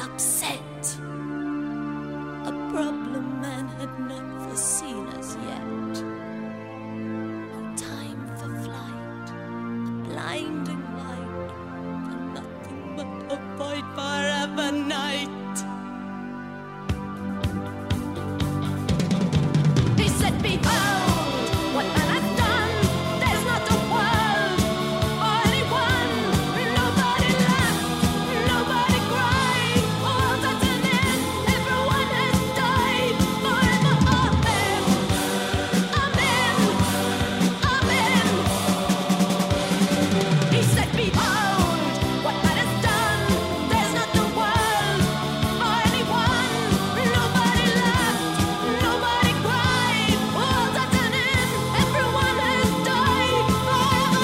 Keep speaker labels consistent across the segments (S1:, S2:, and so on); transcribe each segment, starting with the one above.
S1: upset. A problem man had not foreseen as yet. No time for flight, a blinding light, and nothing but a void forever night. He said, behold, what man has done. There's not a world or anyone. Nobody laughed, nobody cried. All that's an end, everyone has died. Forever, amen, amen, amen. He said, behold, what man has done. There's not a world or anyone. Nobody laughed, nobody cried. All that's an end, everyone has died. Forever,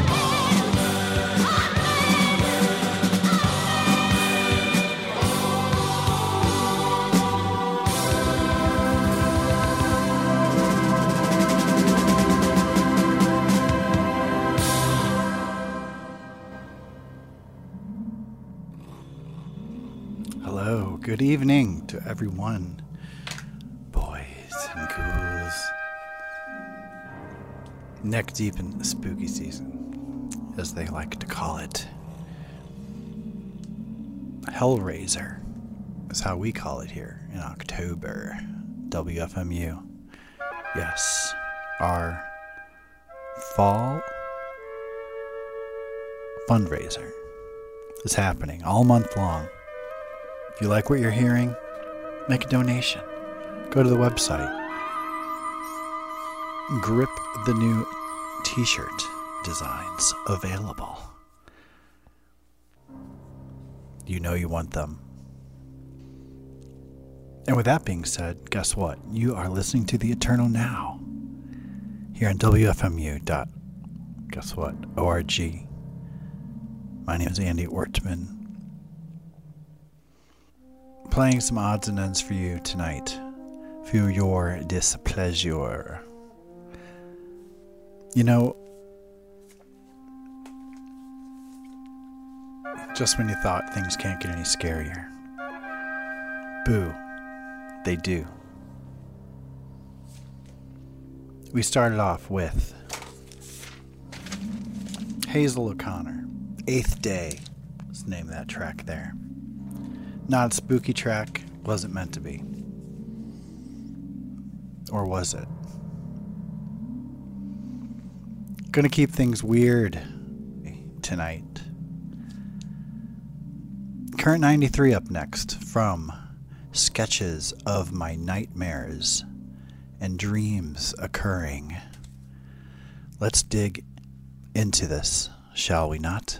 S2: Hello, good evening to everyone, boys and ghouls. Neck deep in the spooky season, as they like to call it. Hellraiser is how we call it here in October. WFMU. Yes, our fall fundraiser is happening all month long. If you like what you're hearing, make a donation. Go to the website. Grip the new t-shirt designs available. You know you want them. And with that being said, guess what? You are listening to The Eternal Now here on WFMU. Guess what? ORG. My name is Andy Ortman. Playing some odds and ends for you tonight. For your displeasure. You know, just when you thought things can't get any scarier. Boo. They do. We started off with Hazel O'Connor. 8th Day is the name of that track there. Not a spooky track, wasn't meant to be. Or was it? Gonna keep things weird tonight. Current 93 up next from Sketches of My Nightmares and Dreams Occurring. Let's dig into this, shall we not?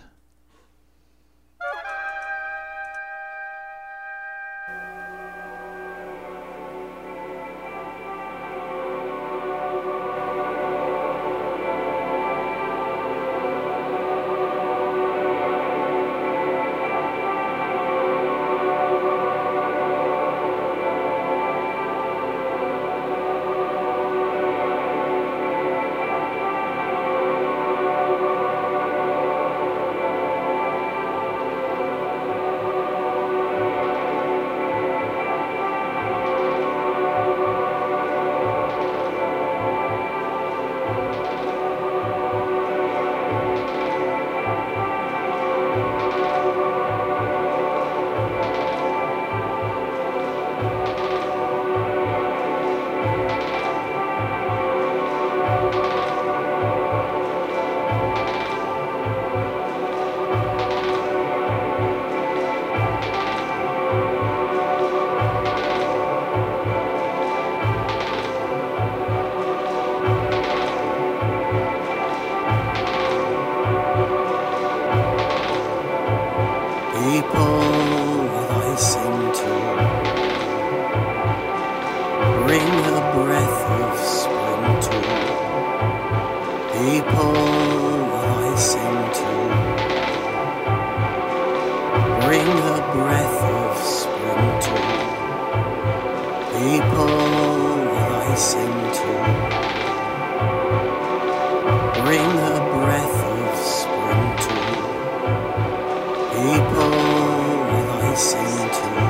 S3: People will I sing to.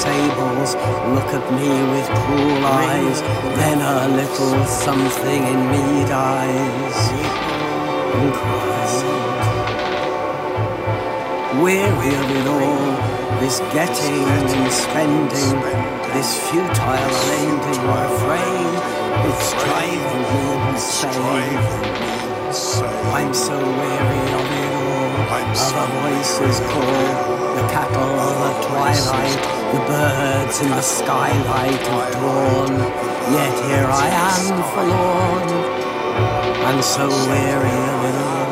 S3: sables look at me with cruel eyes, then a little something in me dies and cries. Weary of it all, this getting and spending, this futile ending, afraid it's driving me insane. I'm so weary of it all, other voices call, the cattle of the twilight, the birds in the skylight of dawn, yet here I am forlorn, and so weary of it all.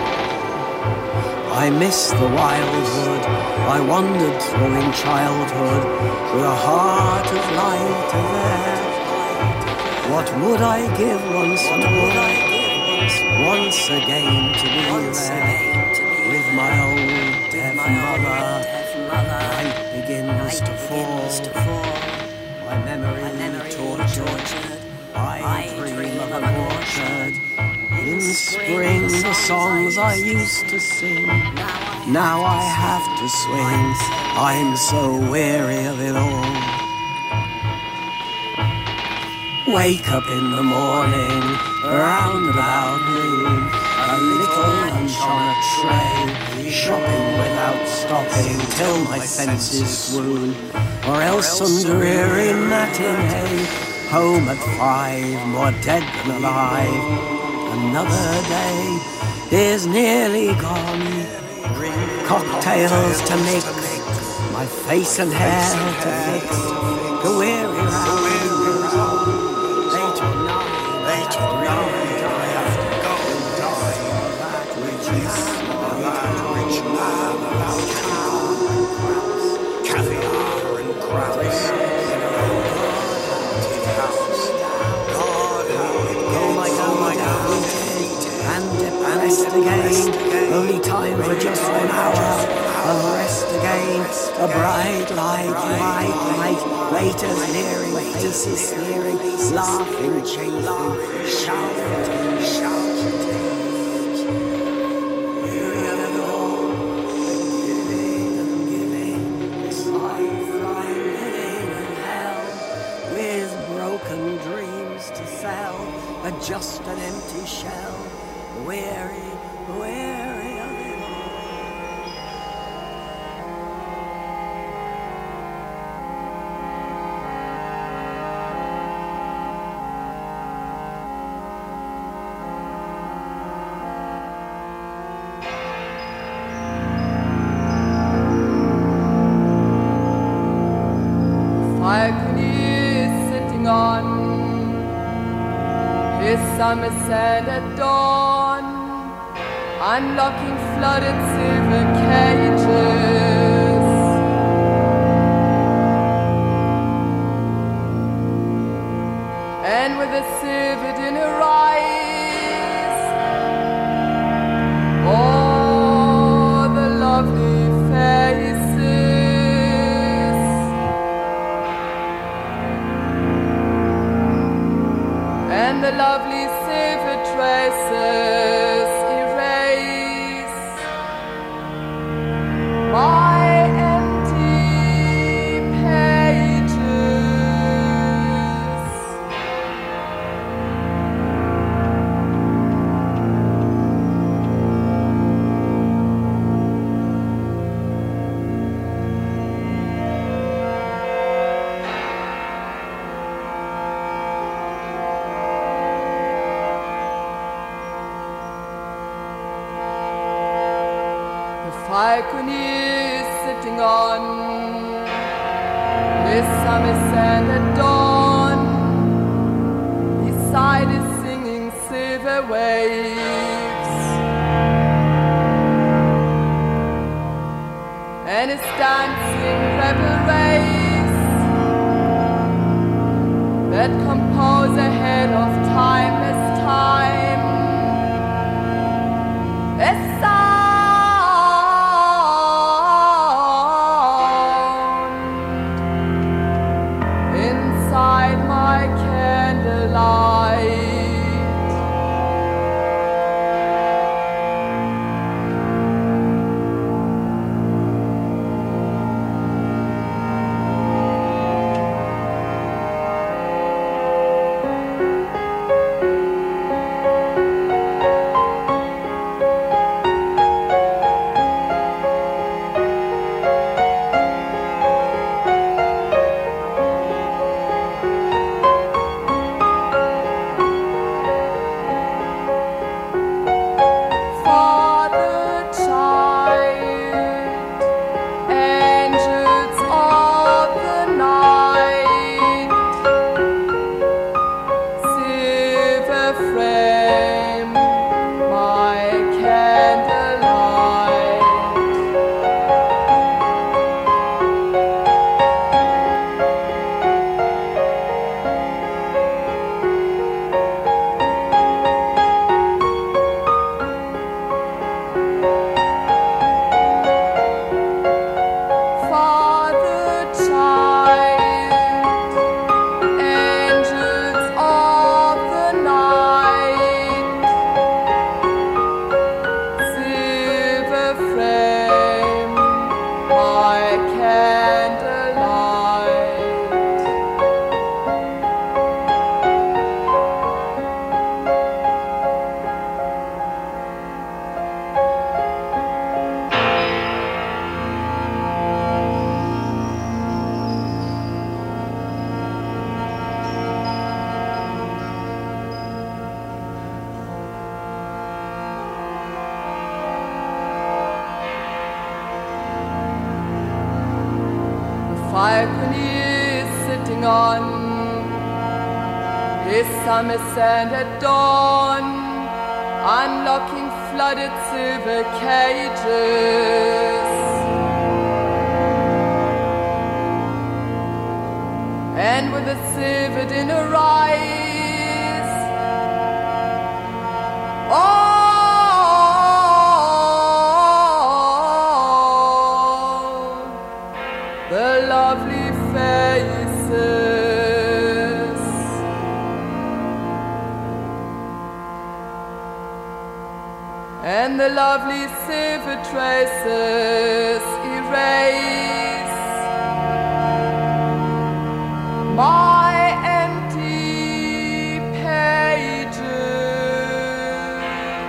S3: I miss the wildwood I wandered through in childhood, with a heart of light there. What would I give once more, once again to be there, with my old deaf mother. Night begins to fall, my memory tortured, I dream of an orchard. In spring the songs I used to sing, now I have to swing, I'm so weary of it all. Wake up in the morning, round about noon, a little lunch on a tray, shopping without stopping till my senses swoon, or else some dreary matinee, home at 5, more dead than alive. Another day is nearly gone, cocktails to mix, my face and hair to fix, the weary round, late or night, that which rich man about caviar and crabs, rest again, only time for just 1 hour of rest again, a bright light, waiters nearing, faces sneering, laughing, chafing, shouting, weary of it all, giving, this life I'm living in hell, with broken dreams to sell, but just an empty shell. Weary of it all.
S4: Falcony is sitting on his summer sand at dawn, unlocking flooded silver cages. And with a silver in her eyes, all the lovely faces, and the lovely silver traces erase my empty pages. Falcony is sitting on his summer sand at dawn, beside his singing silver waves, and his dancing rebel race that compose ahead of timeless time. A sound inside my candlelight. balcony is sitting on his summer sand at dawn, unlocking flooded silver cages. And with a silver dinner rise, all the lovely faces, and the lovely silver traces erase my empty pages.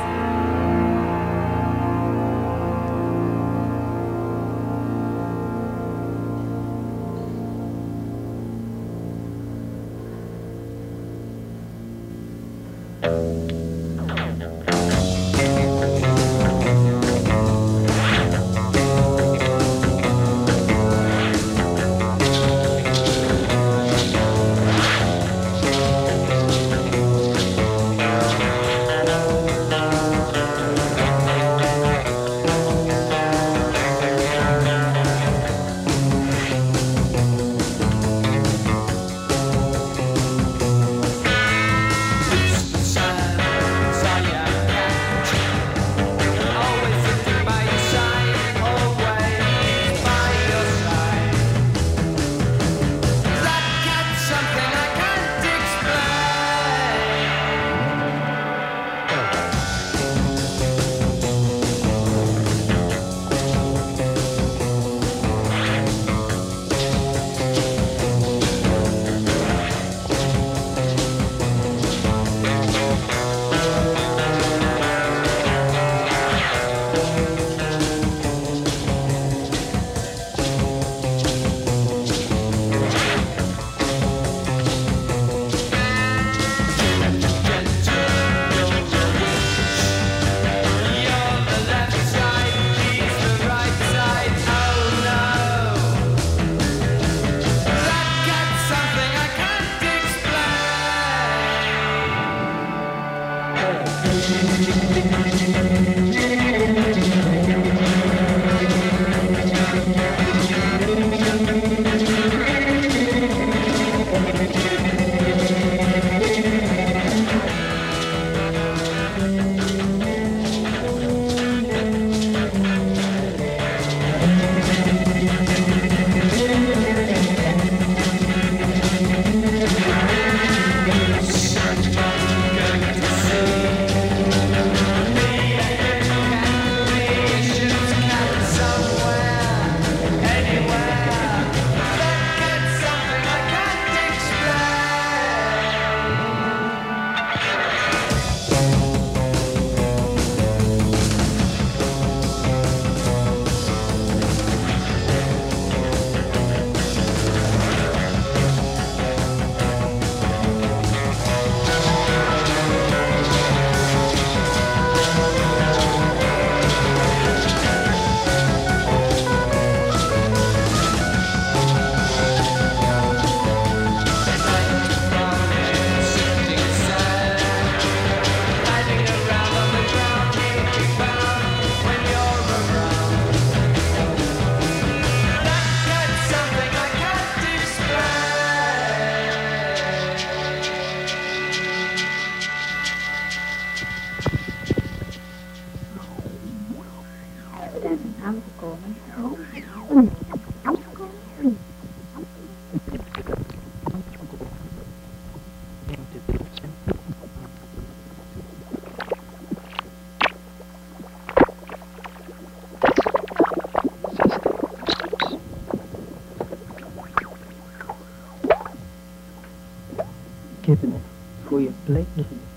S5: Ik heb een goede plek.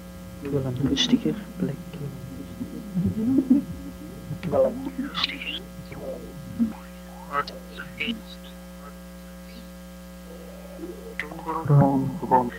S5: Ik wil een rustiger plek. Ik wil een rustiger. Gewoon.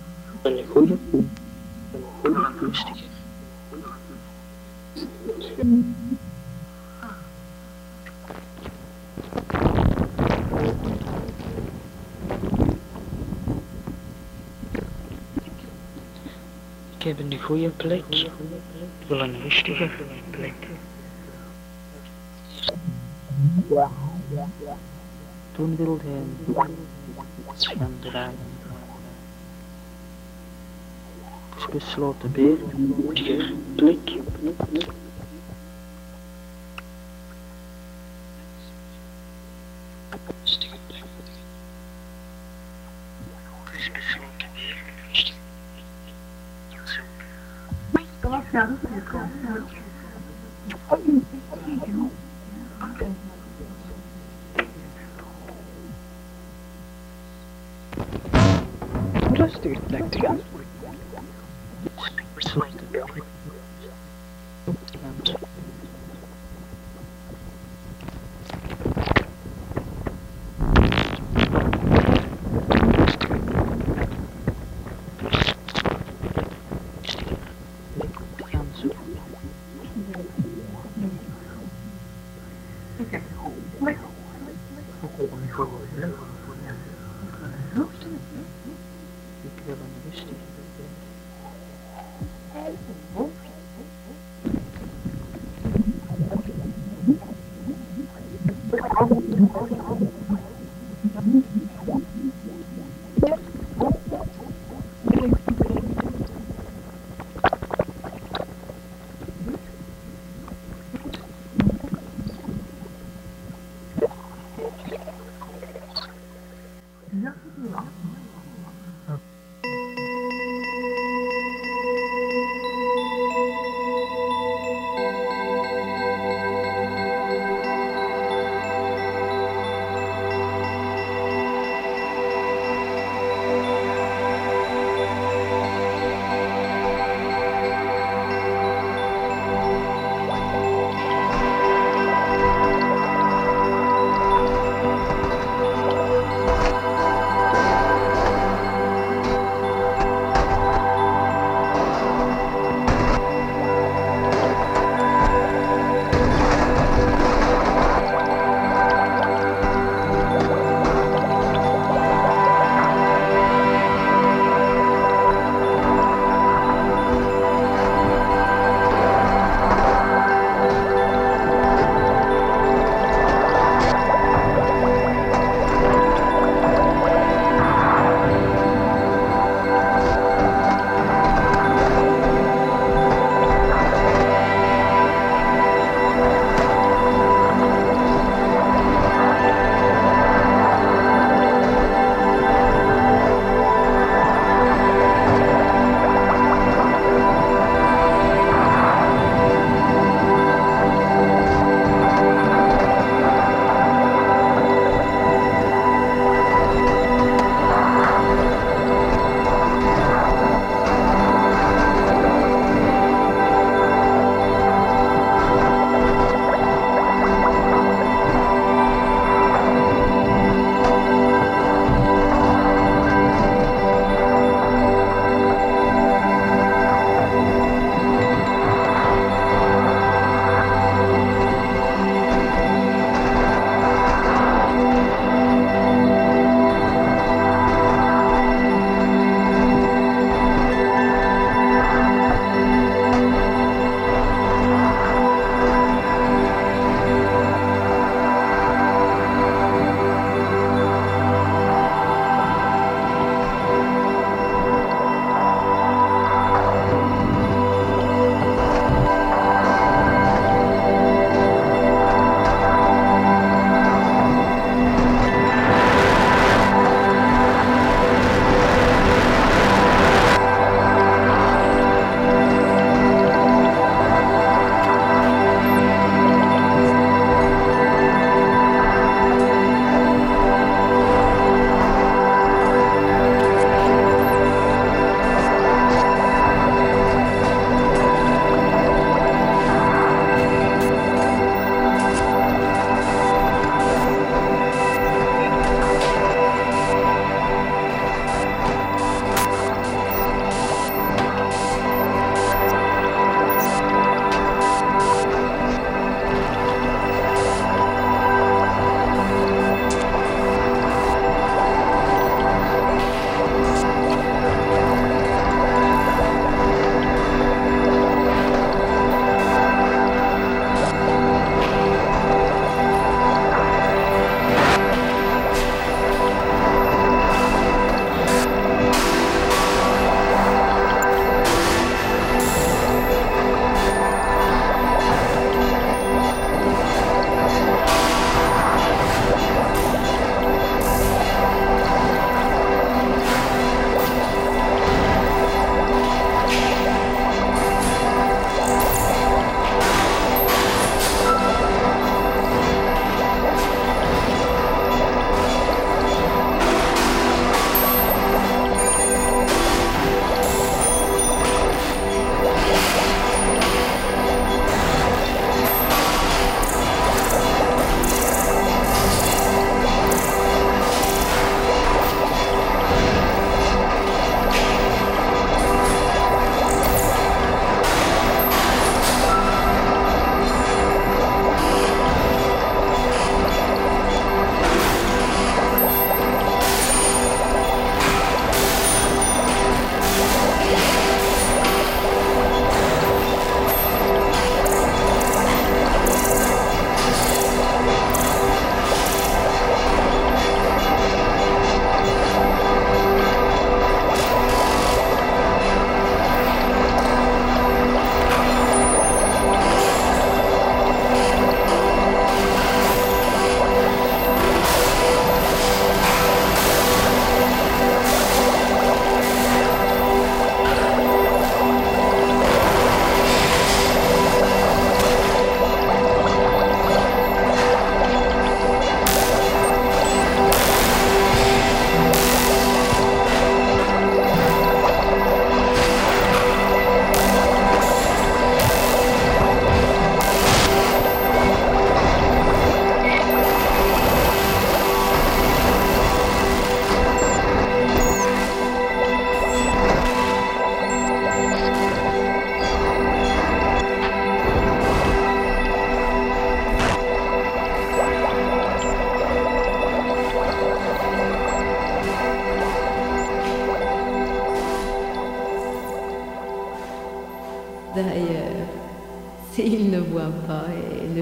S5: Een goede, rustiger. Ik heb een goede plek. Ik wil een rustige plek. Toen wilde hij een boek gaan draaien. Dus besloot de beer een rustige plek. Rustig plek te gaan. Ik wil een rustig.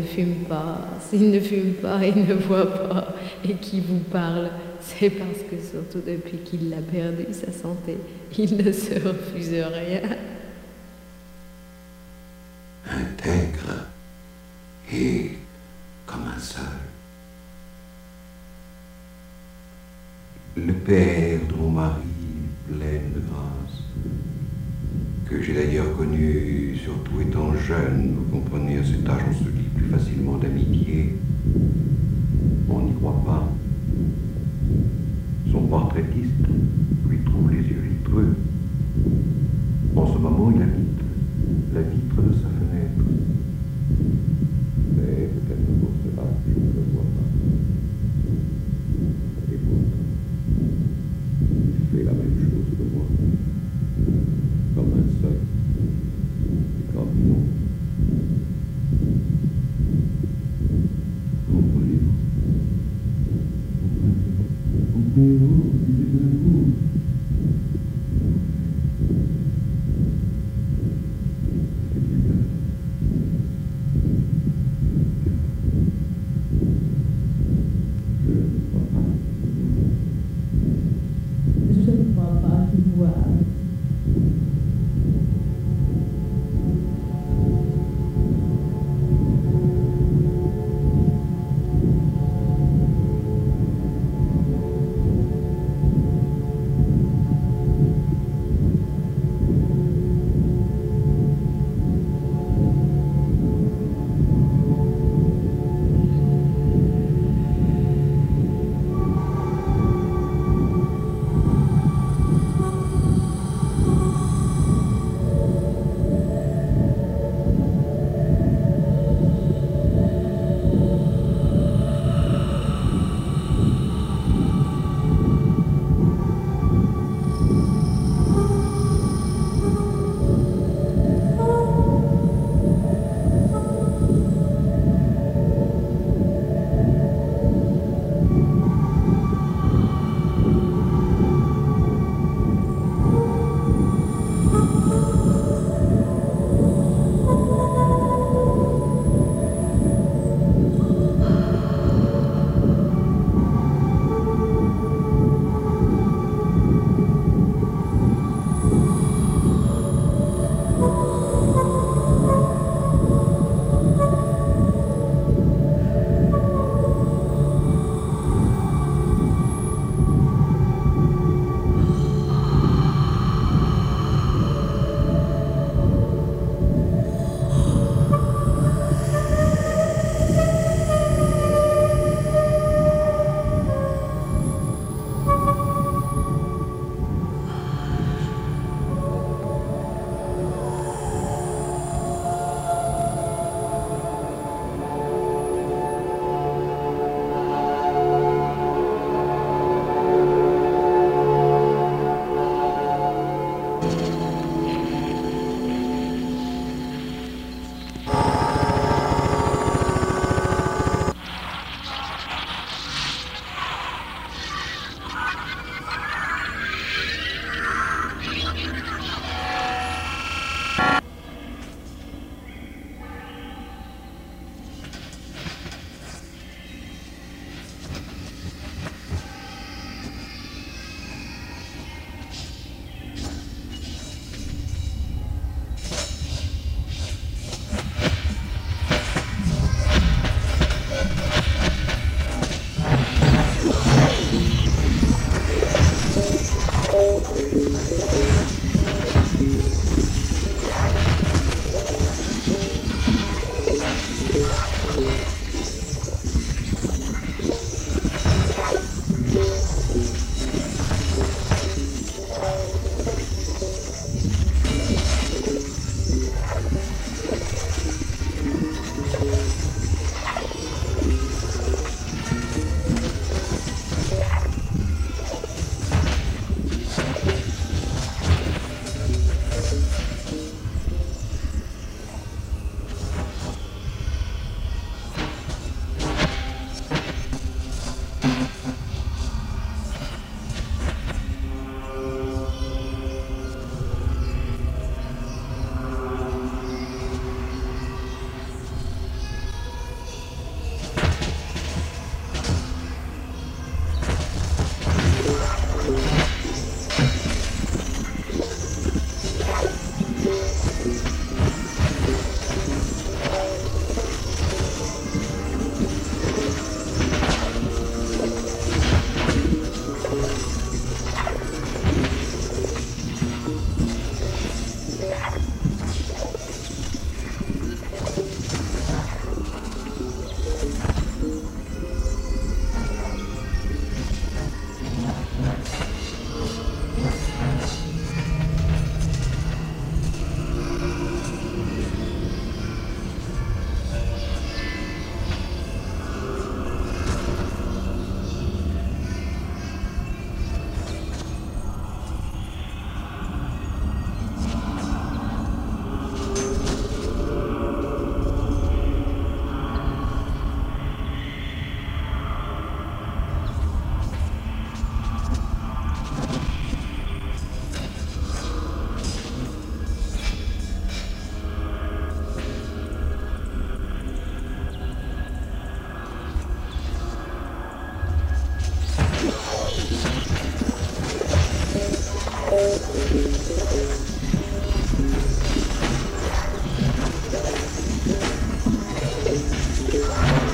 S6: fume pas. S'il ne fume pas et ne voit pas et qui vous parle, c'est parce que surtout depuis qu'il a perdu sa santé, il ne se refuse rien.
S7: Intègre et comme un seul. Le père de mon mari, plein de grâce, que j'ai d'ailleurs connu, surtout étant jeune, vous comprenez, à cet âge on se lie plus facilement d'amitié. On n'y croit pas. Son portraitiste lui trouve les yeux vitreux. En ce moment, il habite la vitre de sa fenêtre. Mais peut-être pour cela, je ne le vois pas. Et pourtant, il fait la même chose que moi. Comme un seul. Et comme non. Comprenez-vous? Comprenez-vous? Dites-le-vous.
S6: Je ne crois pas qu'il voit.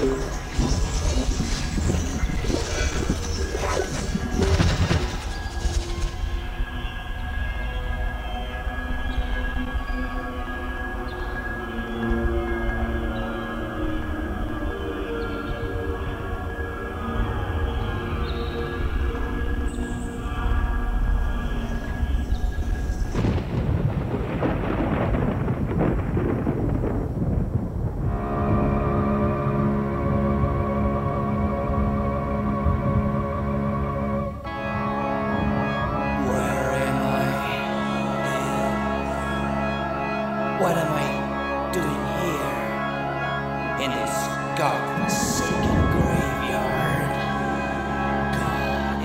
S8: What am I doing here in this God-forsaken graveyard? God,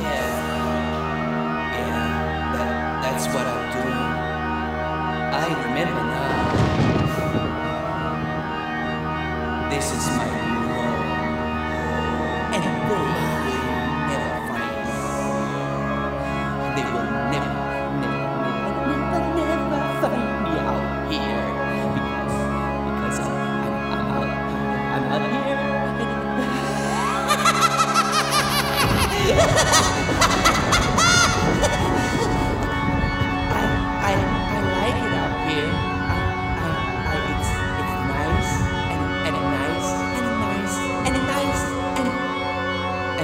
S8: that's what I'm doing. I remember now. This is my new home, and it will never find me. They will never find me out here because I'm out here. I like it out here. It's nice and nice and nice and nice and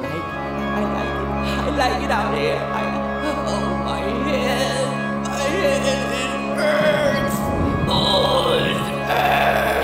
S8: I like it out here. Oh, my head it hurts. Oh, it hurts.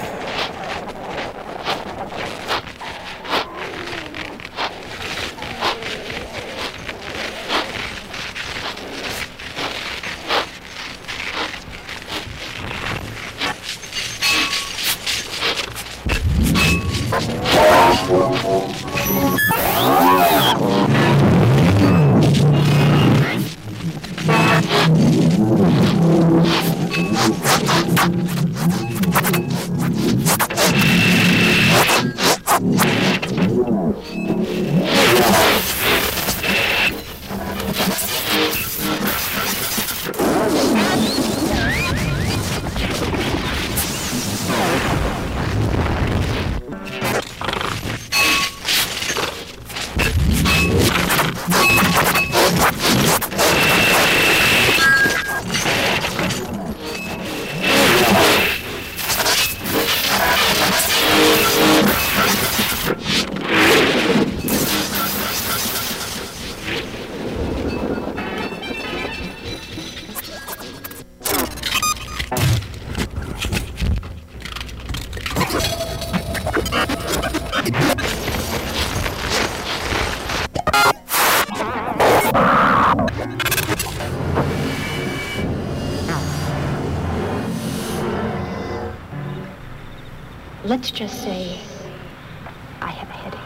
S9: Let's just say I have a headache.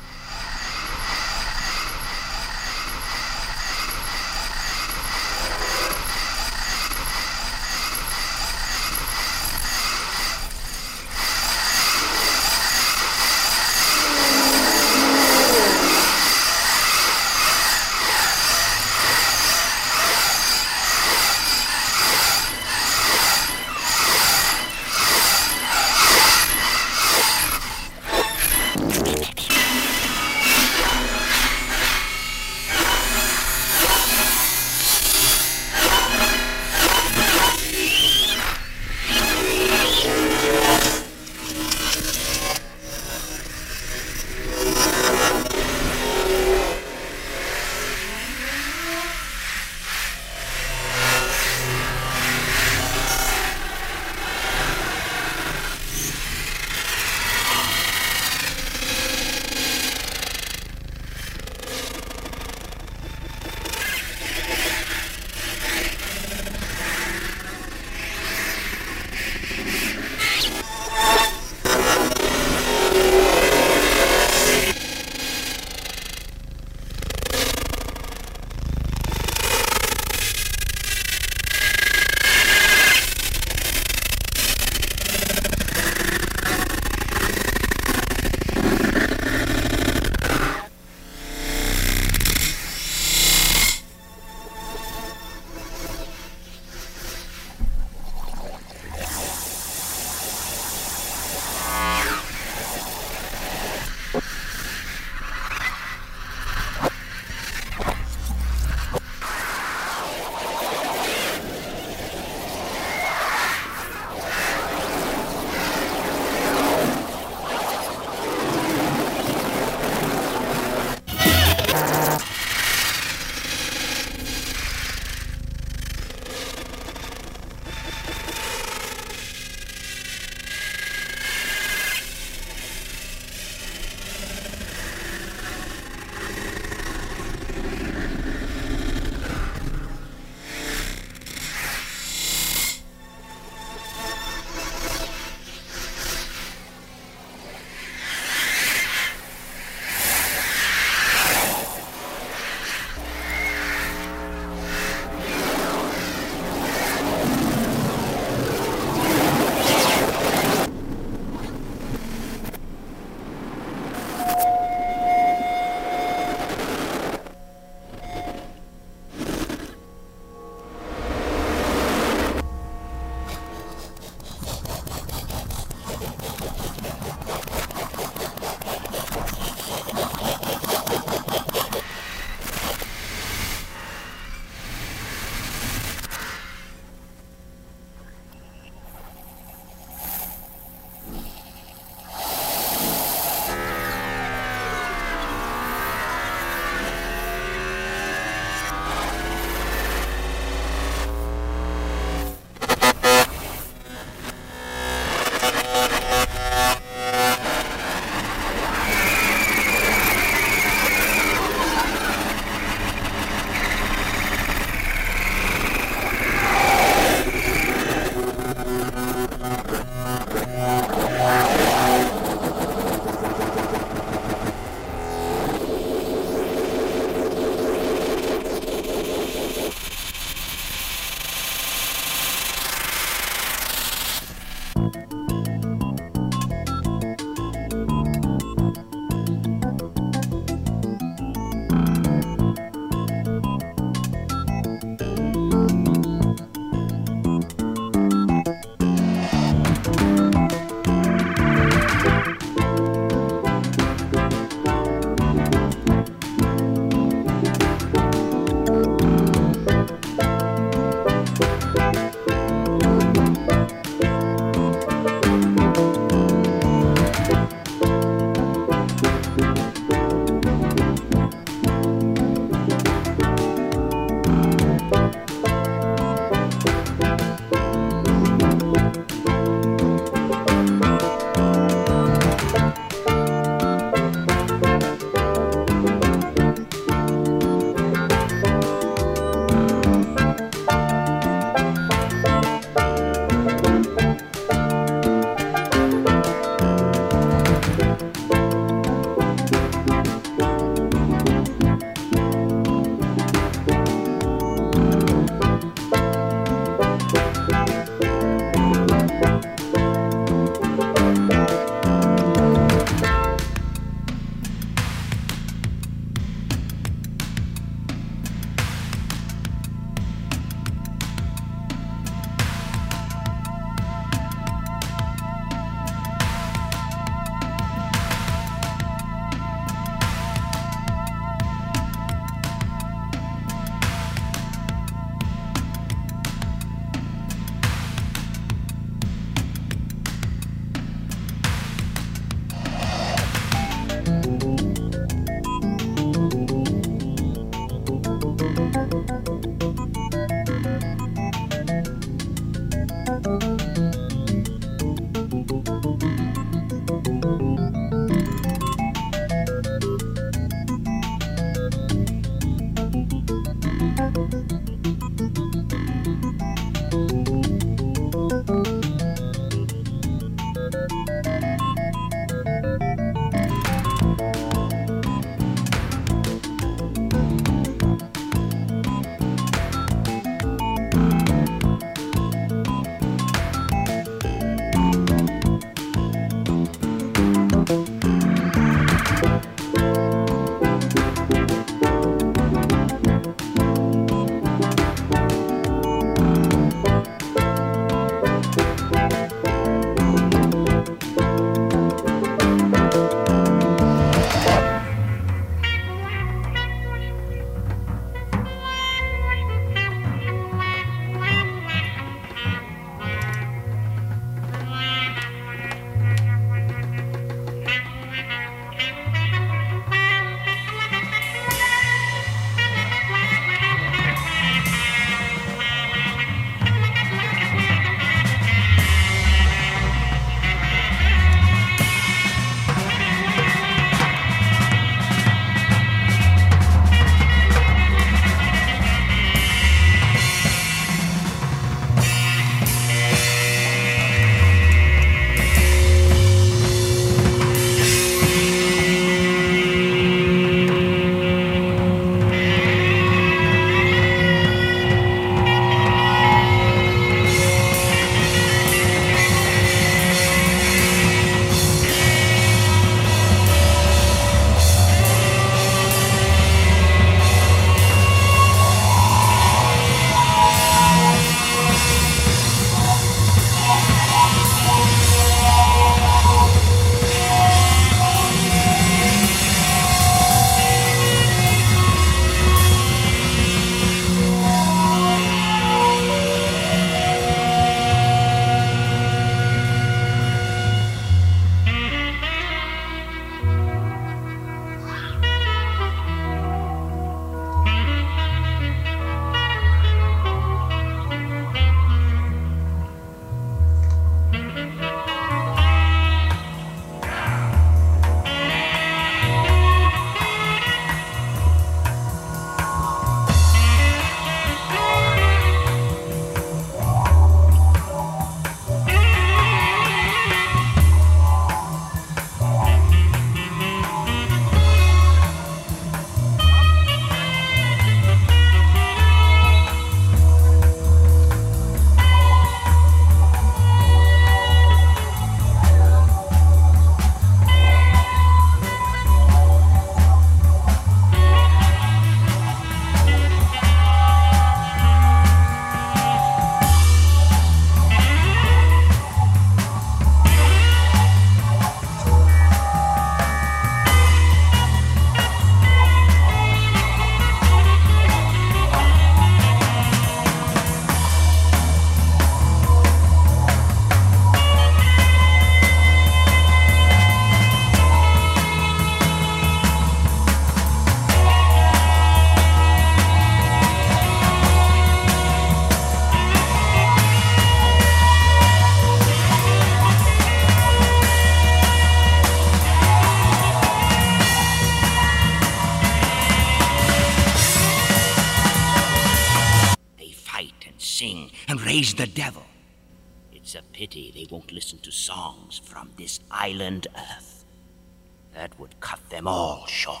S10: and raise the devil. It's a pity they won't listen to songs from this island Earth. That would cut them all short.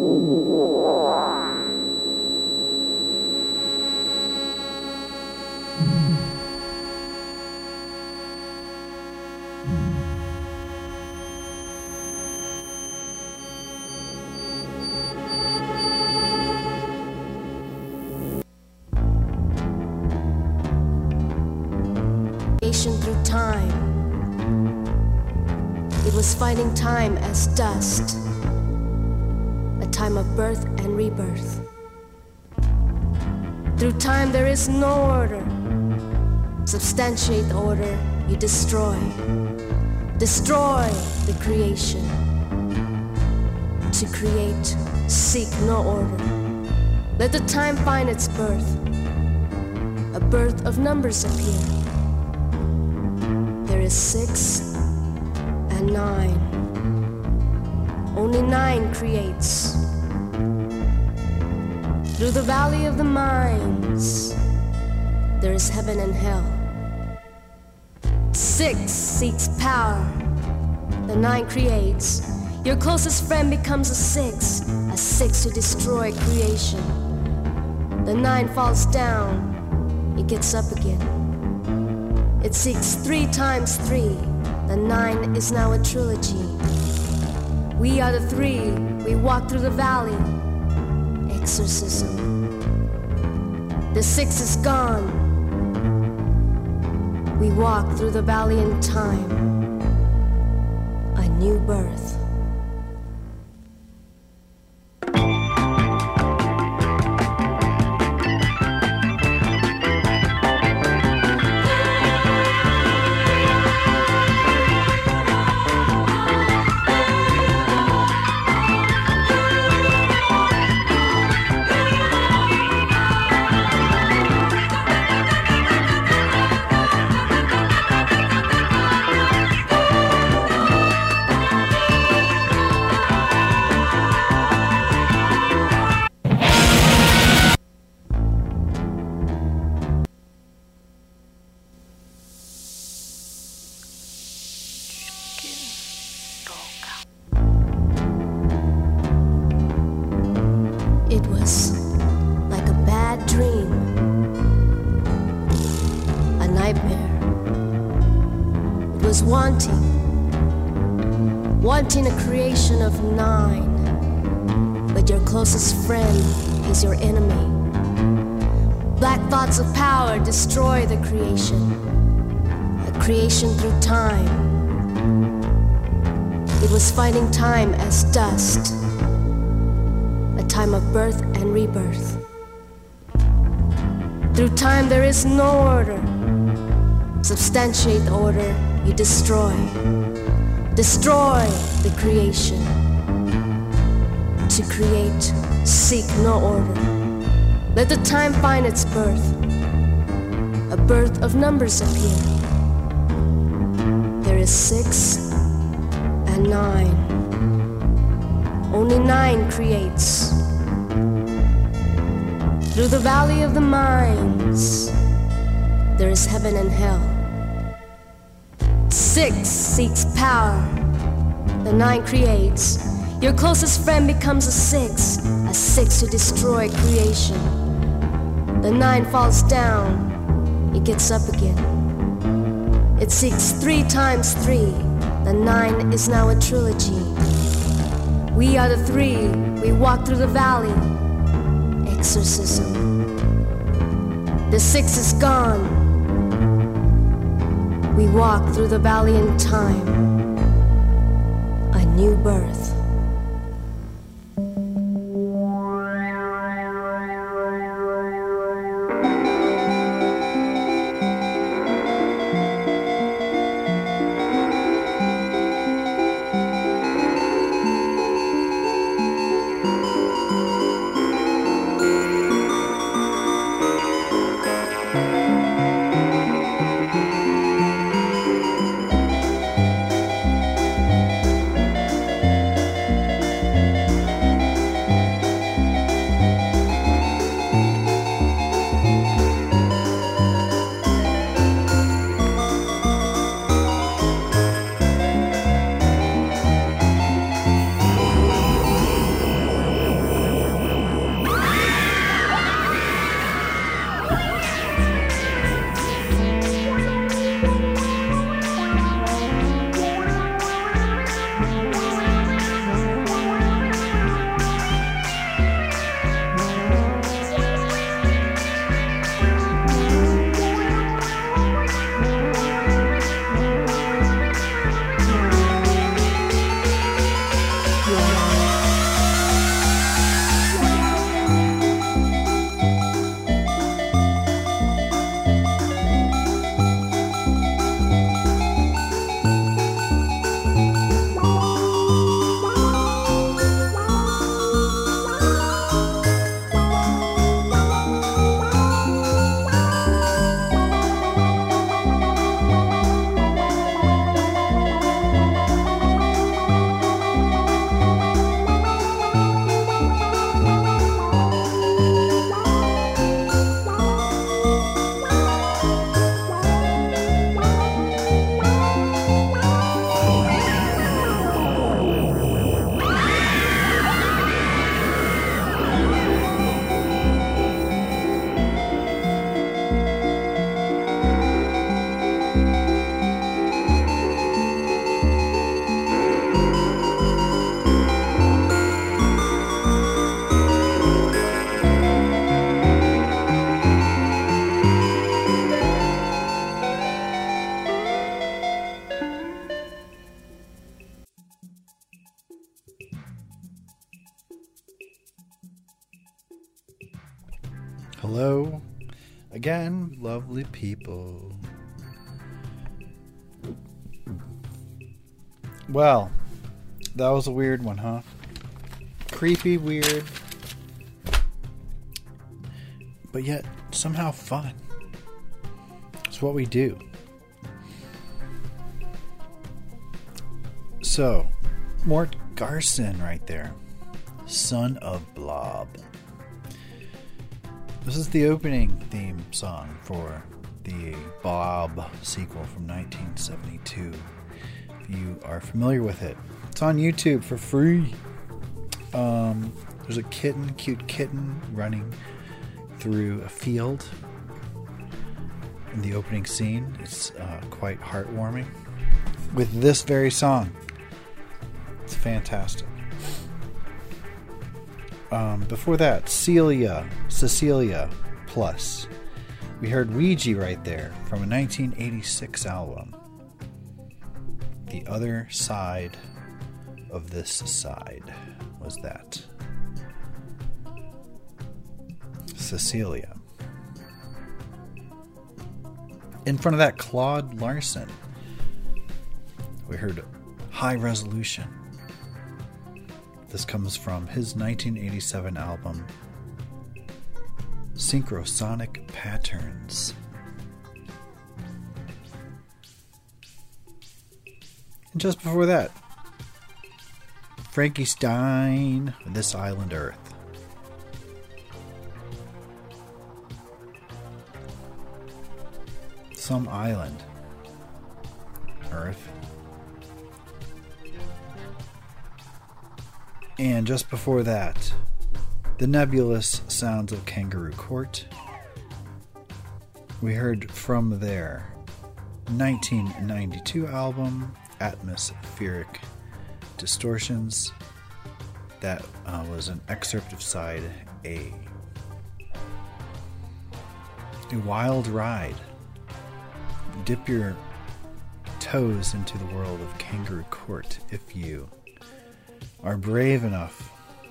S11: Through time, it was finding time as dust, a time of birth and rebirth. Through time there is no order. Substantiate the order, you destroy. Destroy the creation. To create, seek no order. Let the time find its birth. A birth of numbers appear. There is 6 and 9. Only 9 creates. Through the valley of the minds, there is heaven and hell. 6 seeks power. The 9 creates. Your closest friend becomes a 6 to destroy creation. The 9 falls down. It gets up again. It seeks 3 times 3. The 9 is now a trilogy. We are the 3. We walk through the valley. Exorcism. The 6 is gone. We walk through the valley in time. A new birth. It was like a bad dream, a nightmare. It was wanting a creation of 9, but your closest friend is your enemy. Black thoughts of power destroy the creation, a creation through time. It was finding time as dust, time of birth and rebirth. Through time there is no order. Substantiate the order, you destroy. Destroy the creation. To create, seek no order. Let the time find its birth. A birth of numbers appear. There is 6 and 9. Only 9 creates. Through the valley of the minds, there is heaven and hell. 6 seeks power. The 9 creates. Your closest friend becomes a 6 to destroy creation. The 9 falls down. It gets up again. It seeks 3 times 3. The 9 is now a trilogy. We are the 3. We walk through the valley. Exorcism. The 6 is gone. We walk through the valley in time. A new birth.
S2: Hello again, lovely people. Well, that was a weird one, huh? Creepy, weird, but yet somehow fun. It's what we do. So, Mort Garson right there. Son of Blob. This is the opening theme song for the Blob sequel from 1972. If you are familiar with it, it's on YouTube for free. There's a cute kitten running through a field in the opening scene. It's quite heartwarming with this very song. It's fantastic. Before that, Cecilia Plus. We heard Ouija right there from a 1986 album. The Other Side of This Side was that. Cecilia. In front of that, Claude Larson. We heard High Resolution. This comes from his 1987 album, Synchrosonic Patterns. And just before that, Frankie Stein, This Island Earth. Some island. Earth. And just before that, The Nebulous Sounds of Kangaroo Court. We heard from their 1992 album, Atmospheric Distortions. That was an excerpt of side A. A wild ride. Dip your toes into the world of Kangaroo Court if you are brave enough.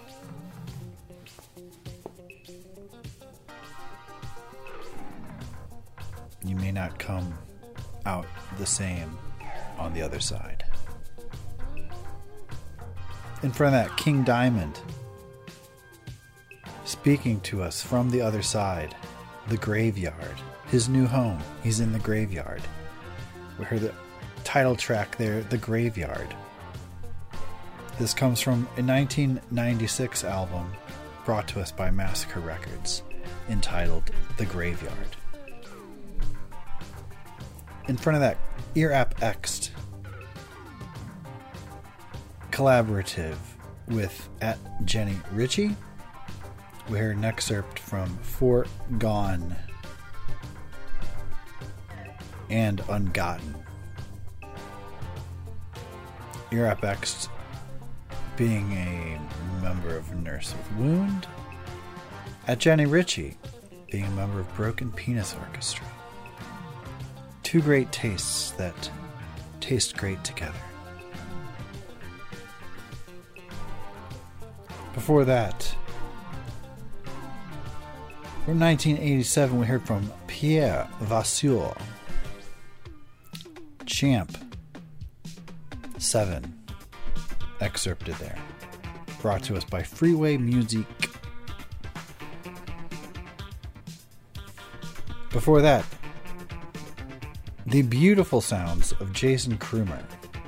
S2: You may not come out the same on the other side. In front of that, King Diamond, speaking to us from the other side, the graveyard, his new home. He's in the graveyard. We heard the title track there, The Graveyard. This comes from a 1996 album brought to us by Massacre Records, entitled The Graveyard. In front of that, Ear Up X'd, collaborative with at Jenny Ritchie. We heard an excerpt from Foregone and Ungotten. Ear Up X'd being a member of Nurse with Wound, at Jenny Ritchie being a member of Broken Penis Orchestra. Two great tastes that taste great together. Before that, from 1987, we heard from Pierre Vasseur, Champ 7. Excerpted there, brought to us by Freeway Music. Before that, the beautiful sounds of Jason Krumer.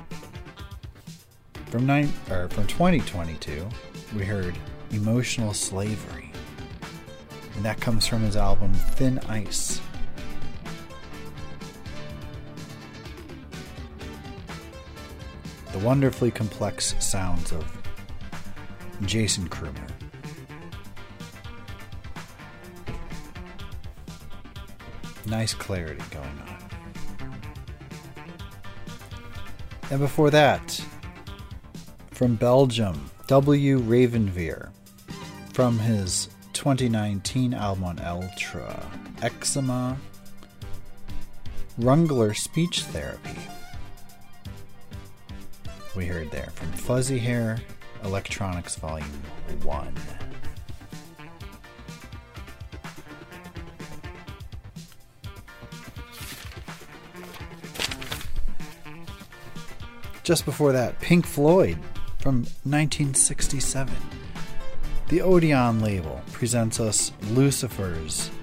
S2: From 2022, we heard Emotional Slavery, and that comes from his album Thin Ice. The wonderfully complex sounds of Jason Krumer. Nice clarity going on. And before that, from Belgium, W. Ravenveer, from his 2019 album on Ultra, Eczema, Rungler Speech Therapy. We heard there from Fuzzy Hair, Electronics Volume 1. Just before that, Pink Floyd from 1967. The Odeon label presents us Lucifer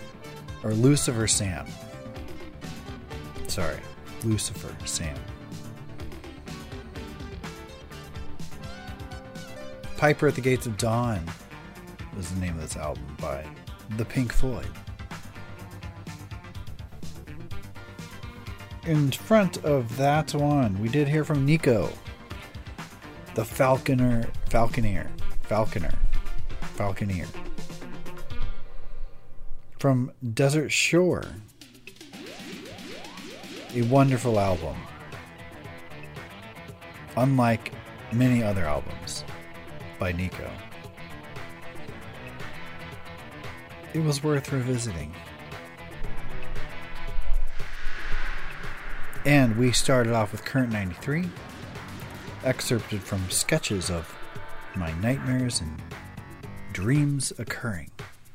S2: Sam. Sorry, Lucifer Sam. Piper at the Gates of Dawn was the name of this album by the Pink Floyd. In front of that one, we did hear from Nico, the Falconer. From Desert Shore, a wonderful album, unlike many other albums by Nico. It was worth revisiting. And we started off with Current 93, excerpted from sketches of my nightmares and dreams occurring.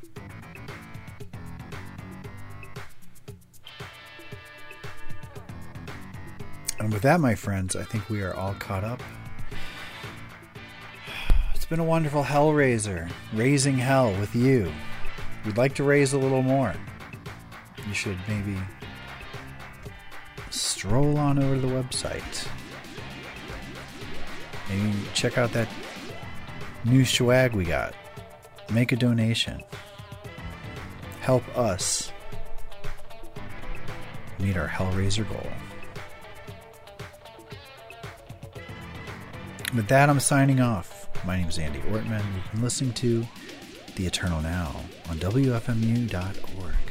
S2: And with that, my friends, I think we are all caught up. It's been a wonderful Hellraiser, raising hell with you. We'd like to raise a little more. You should maybe stroll on over to the website. Maybe check out that new swag we got. Make a donation. Help us meet our Hellraiser goal. With that, I'm signing off. My name is Andy Ortman. You've been listening to The Eternal Now on WFMU.org.